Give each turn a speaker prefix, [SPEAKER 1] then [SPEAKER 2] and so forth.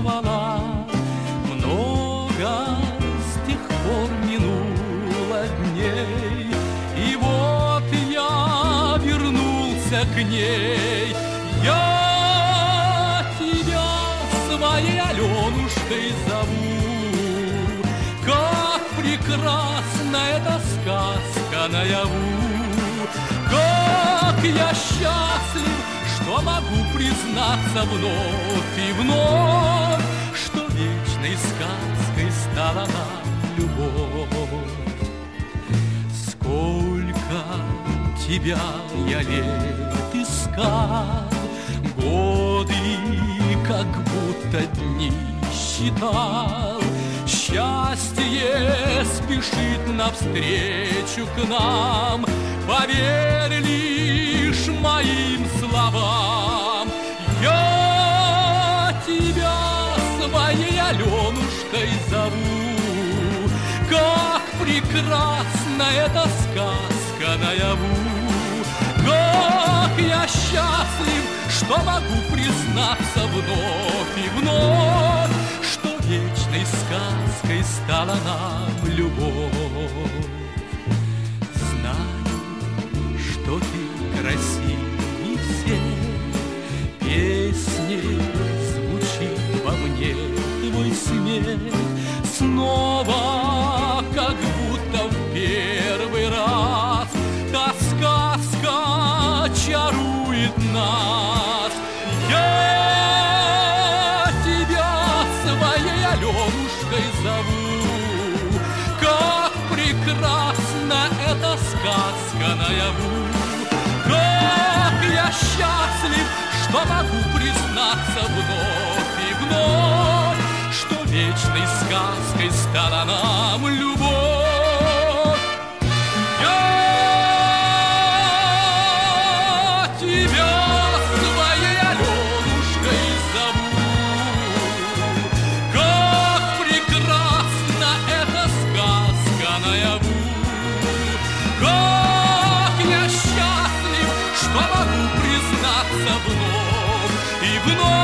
[SPEAKER 1] звала. Много с тех пор минуло дней, и вот я вернулся к ней. Я тебя своей Аленушкой зову. Как прекрасна эта сказка наяву. Как я счастлив, что могу признаться вновь и вновь, что вечной сказкой стала нам любовь. Сколько тебя я лет искал, годы как будто дни считал. Счастье спешит навстречу к нам, поверь лишь моим словам. Я тебя своей Аленушкой зову. Как прекрасна эта сказка наяву. Как я счастлив, что могу признаться вновь и вновь, что вечной сказкой стала нам любовь. Знаю, что ты красивей всех, песней звучит во мне твой смех. Снова, как будто в первый раз, та сказка чарует нас. Я тебя своей Аленушкой зову. Как прекрасна эта сказка наяву. Как я счастлив, что могу признаться вновь и вновь, что вечной сказкой стала нам любовь. Я тебя своей Аленушкой зову. Как прекрасна эта сказка наяву. Как я счастлив, что могу признаться вновь и вновь,